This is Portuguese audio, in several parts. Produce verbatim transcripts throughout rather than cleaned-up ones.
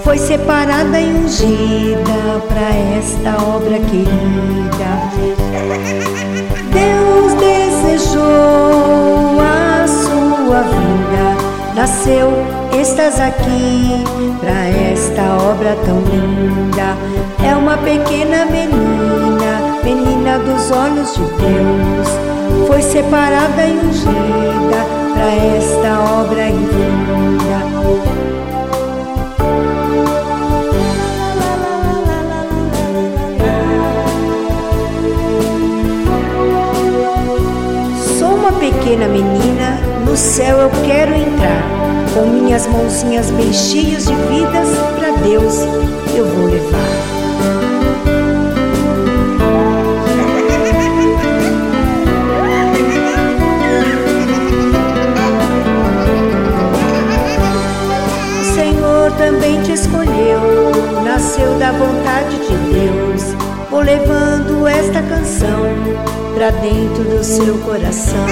foi separada e ungida para esta obra querida. Deus desejou a sua vinda, nasceu, estás aqui para esta obra tão linda. É uma pequena menina, menina dos olhos de Deus, foi separada e ungida para esta obra infinita. Uma pequena menina, no céu eu quero entrar, com minhas mãozinhas bem cheias de vidas, para Deus eu vou levar. O Senhor também te escolheu, nasceu da vontade de Deus. Vou levando esta canção pra dentro do seu coração.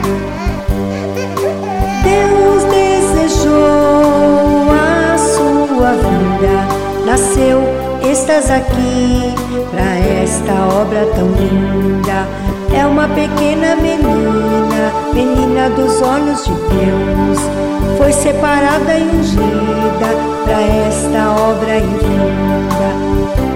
Deus desejou a sua vinda, nasceu, estás aqui pra esta obra tão linda. É uma pequena menina, menina dos olhos de Deus, foi separada e ungida pra esta obra infinita.